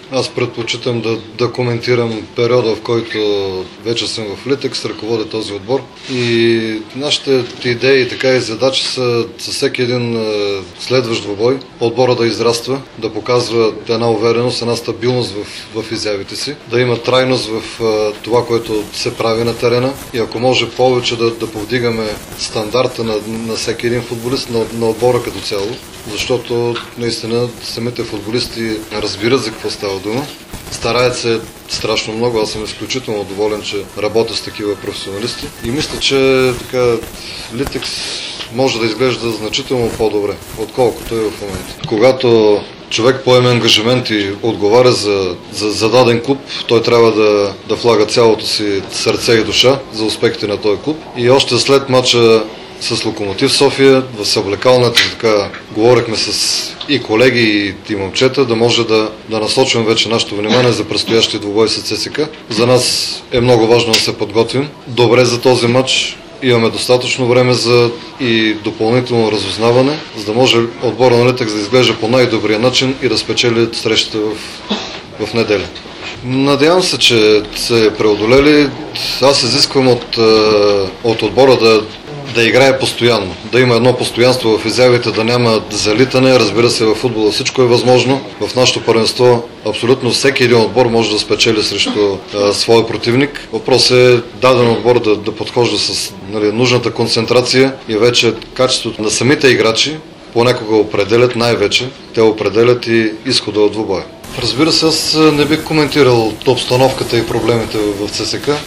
Аз предпочитам да коментирам периода, в който вече съм в Литекс, ръководя този отбор. И нашите идеи така и задачи са със всеки един следващ двубой отбора да израства, да показва една увереност, една стабилност в изявите си, да има трайност в това, което се прави на терена и ако може повече да повдигаме стандарта на всеки един футболист, на отбора като цяло, защото наистина самите футболисти разбират за какво става дума. Стараят се страшно много, аз съм изключително доволен, че работя с такива професионалисти и мисля, че така Литекс може да изглежда значително по-добре, отколкото е в момента. Когато човек поеме ангажимент и отговаря за даден клуб, той трябва да влага цялото си сърце и душа за успехите на този клуб. И още след мача с Локомотив София, в съблекалната, така говорихме с и колеги, и момчета, да може да насочим вече нашето внимание за предстоящия двубой с ЦСКА. За нас е много важно да се подготвим добре за този матч. Имаме достатъчно време за и допълнително разузнаване, за да може отбора на Литекс да изглежда по най-добрия начин и да спечели срещата в неделя. Надявам се, че се преодолели. Аз изисквам от отбора да играе постоянно, да има едно постоянство в изявите, да няма залитане. Разбира се, в футбола всичко е възможно. В нашото първенство абсолютно всеки един отбор може да спечели срещу своя противник. Въпрос е даден отбор да подхожда с нужната концентрация и вече качеството на самите играчи понякога определят най-вече. Те определят и изхода от двубоя. Разбира се, аз не бих коментирал обстановката и проблемите в ЦСКА.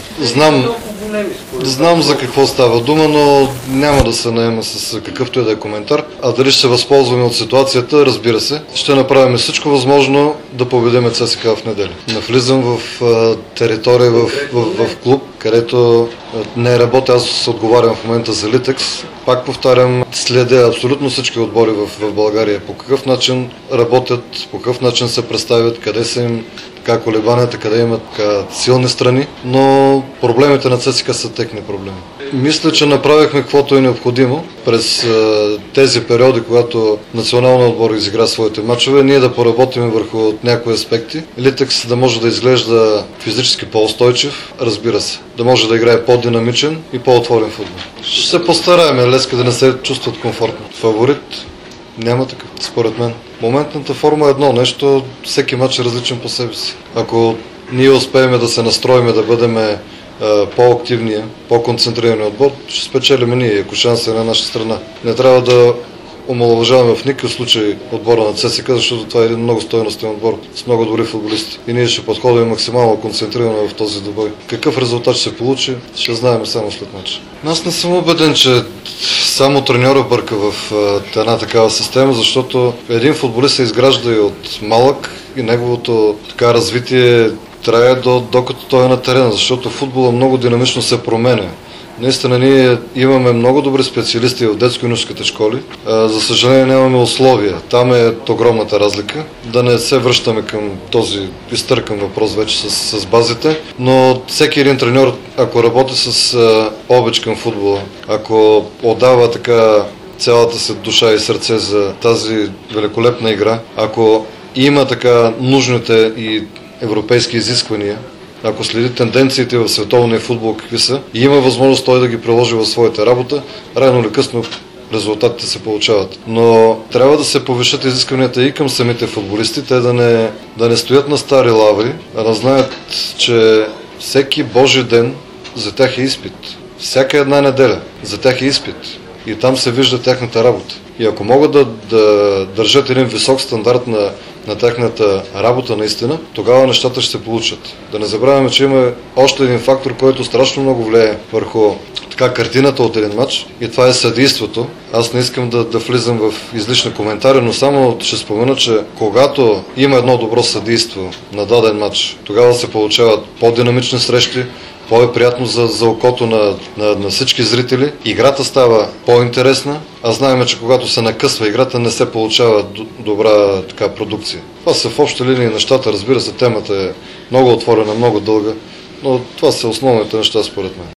Знам за какво става дума, но няма да се наема с какъвто и да е коментар. А дали ще се възползваме от ситуацията, разбира се. Ще направим всичко възможно да победим ЦСКА в неделя. Навлизам в територия, в клуб, където не работя. Аз отговарям в момента за Литекс. Пак повтарям, следя абсолютно всички отбори в България. По какъв начин работят, по какъв начин се представят, къде са им колебанията, къде имат силни страни, но проблемите на ЦСКА са техни проблеми. Мисля, че направихме каквото е необходимо през тези периоди, когато националният отбор изигра своите мачове, ние да поработим върху някои аспекти. Литекс да може да изглежда физически по-устойчив, разбира се, да може да играе по-динамичен и по-отворен футбол. Ще се постараем Леска да не се чувстват комфортно. Фаворит? Няма такъв, според мен. Моментната форма е едно нещо, всеки матч е различен по себе си. Ако ние успеем да се настроим, да бъдем по-активния, по-концентрирани отбор, ще спечелим ние, ако шансът е на наша страна. Не трябва да омаловажаваме в никакъв случай отбора на ЦСКА, защото това е един много стойностен отбор с много добри футболисти. И ние ще подходим максимално концентрирано в този двубой. Какъв резултат ще се получи, ще знаем само след матча. Аз не съм убеден, че само треньора бърка в една такава система, защото един футболист се изгражда и от малък и неговото развитие трае докато той е на терена, защото футбола много динамично се променя. Наистина ние имаме много добри специалисти в детско-юношеските школи. За съжаление нямаме условия. Там е огромната разлика. Да не се връщаме към този изтъркан въпрос вече с базите, но всеки един треньор, ако работи с обич към футбола, ако отдава така цялата си душа и сърце за тази великолепна игра, ако има така нужните и европейски изисквания, ако следи тенденциите в световния футбол какви са и има възможност той да ги приложи в своята работа, рано или късно резултатите се получават. Но трябва да се повишат изискванията и към самите футболисти, те да не стоят на стари лаври, а да знаят, че всеки Божи ден за тях е изпит. Всяка една неделя за тях е изпит. И там се вижда тяхната работа. И ако могат да държат един висок стандарт на тяхната работа наистина, тогава нещата ще се получат. Да не забравяме, че има още един фактор, който страшно много влияе върху картината от един матч, и това е съдийството. Аз не искам да влизам в излишни коментари, но само ще спомена, че когато има едно добро съдийство на даден матч, тогава се получават по-динамични срещи, по-приятно за окото на всички зрители. Играта става по-интересна, а знаем, че когато се накъсва играта, не се получава добра продукция. Това са в общи линии нещата, разбира се, темата е много отворена, много дълга, но това са основните неща според мен.